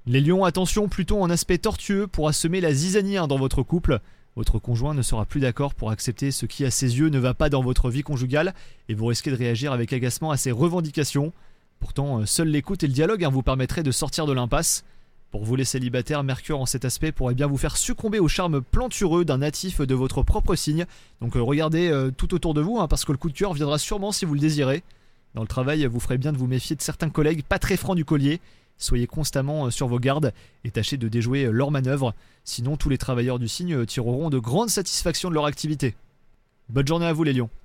Les lions, attention, Pluton en aspect tortueux pourra semer la zizanie dans votre couple. Votre conjoint ne sera plus d'accord pour accepter ce qui à ses yeux ne va pas dans votre vie conjugale et vous risquez de réagir avec agacement à ses revendications. Pourtant, seule l'écoute et le dialogue vous permettraient de sortir de l'impasse. Pour vous les célibataires, Mercure en cet aspect pourrait bien vous faire succomber au charme plantureux d'un natif de votre propre signe. Donc regardez tout autour de vous parce que le coup de cœur viendra sûrement si vous le désirez. Dans le travail, vous ferez bien de vous méfier de certains collègues pas très francs du collier. Soyez constamment sur vos gardes et tâchez de déjouer leurs manœuvres. Sinon, tous les travailleurs du signe tireront de grandes satisfactions de leur activité. Bonne journée à vous les lions.